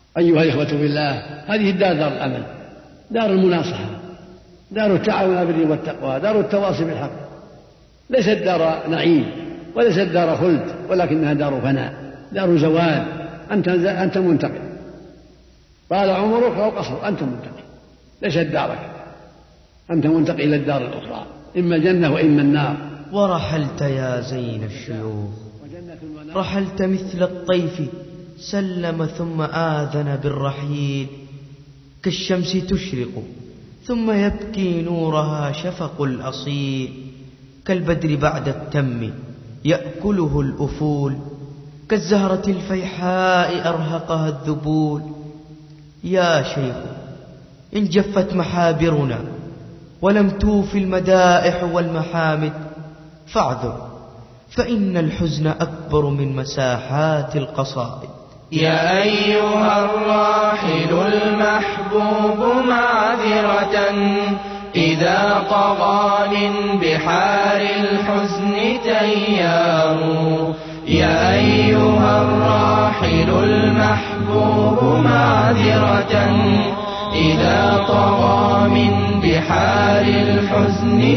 أيها الإخوة بالله، هذه الدار دار الأمل، دار المناصحة، دار التعاون على البر والتقوى، دار التواصي بالحق، ليست دار نعيم وليست دار خلد، ولكنها دار فناء، دار زوال. أنت منتقل، طال عمرك أو قصر، أنت منتقل، ليست دارك، أنت منتقل إلى الدار الأخرى، إما الجنة وإما النار. ورحلت يا زين الشيوخ، رحلت مثل الطيف، سلم ثم آذن بالرحيل، كالشمس تشرق ثم يبكي نورها شفق الأصيل، كالبدر بعد التم يأكله الأفول، كالزهرة الفيحاء أرهقها الذبول. يا شيخ إن جفت محابرنا ولم توف المدائح والمحامد فاعذر، فإن الحزن أكبر من مساحات القصائد. يا أيها الراحل المحبوب معذرة، إذا طغى من بحار الحزن تيار. يا أيها الراحل المحبوب معذرة، إذا طغى من بحار الحزن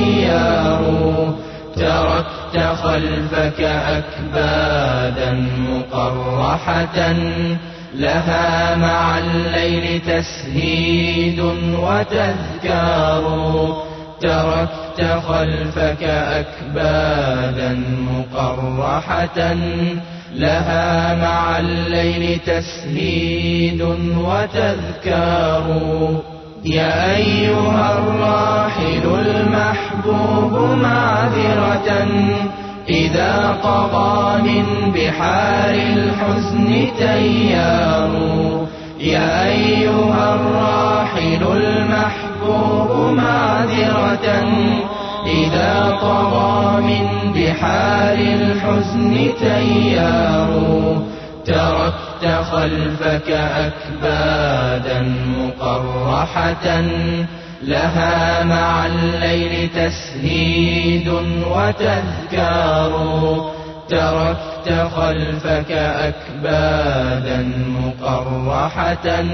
تيار. تركت خلفك أكبادا مقرحة، لها مع الليل تسهيد وتذكار. تركت خلفك أكبادا مقرحة، لها مع الليل تسهيد وتذكار. يا أيها الراحل المحبوب معذرة، إذا طغى من بحار الحزن تيار. يا أيها الراحل المحبوب معذرة، إذا طغى من بحار الحزن تيار. تركت خلفك أكبادا مقرحة، لها مع الليل تسهيد وتذكار. تركت خلفك أكبادا مقرحة،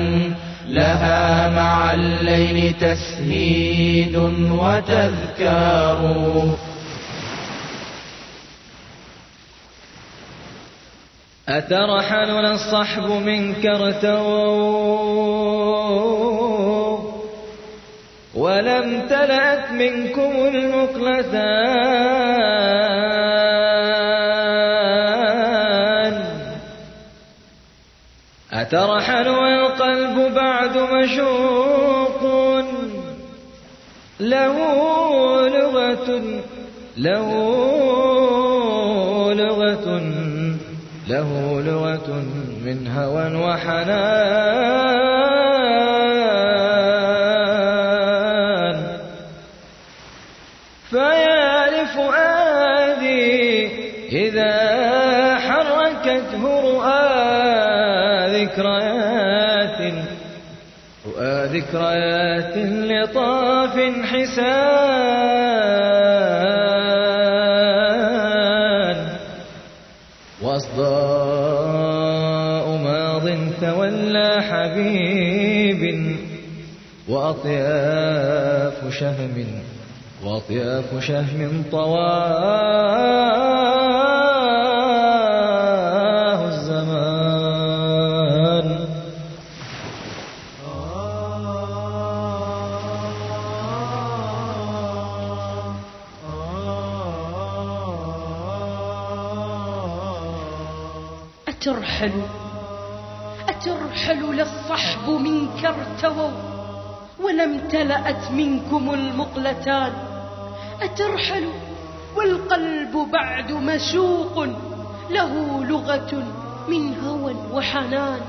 لها مع الليل تسهيد وتذكار. أترحلنا الصحب منك ارتووا، ولم تلأت منكم المقلتان. أترحل والقلب بعد مشوق، له لغة من هوى وحنان. فيا لفؤادي إذا حركته رؤى ذكريات لطاف حسان. وأصداء ماض تولى حبيب، وأطياف شهم طواه الزمان. أترحل للصحب منك ارتووا، ولم تلأت منكم المقلتان. أترحل والقلب بعد مشوق، له لغة من هوى وحنان.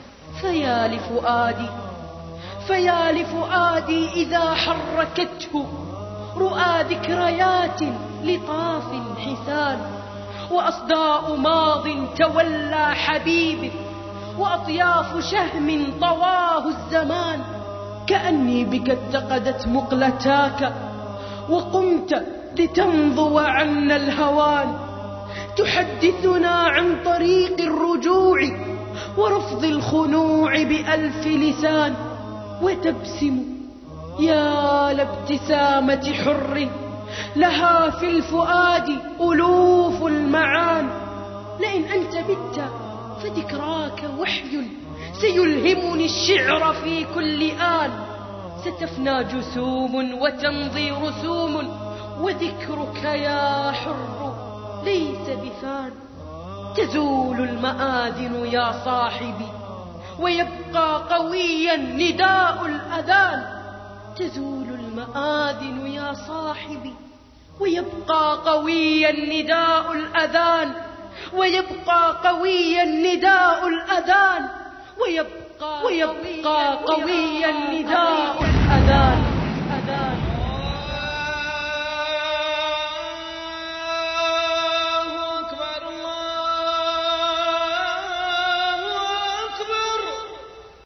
فيا لفؤادي إذا حركته رؤى ذكريات لطاف حسان. وأصداء ماض تولى حبيب، وأطياف شهم طواه الزمان. كأني بك اتقدت مقلتاك، وقمت لتنضو عنا الهوان. تحدثنا عن طريق الرجوع ورفض الخنوع بألف لسان وتبسم يا لابتسامة حر لها في الفؤاد ألوف المعان. لئن أنت بت فذكراك وحي سيلهمني الشعر في كل آن. ستفنى جسوم وتمضي رسوم وذكرك يا حر ليس بفان. تزول المآذن يا صاحبي ويبقى قويا نداء الأذان. تزول المآذن يا صاحبي ويبقى قويا نداء الأذان. ويبقى قويا نداء الأذان. ويبقى قويا نداء الأذان.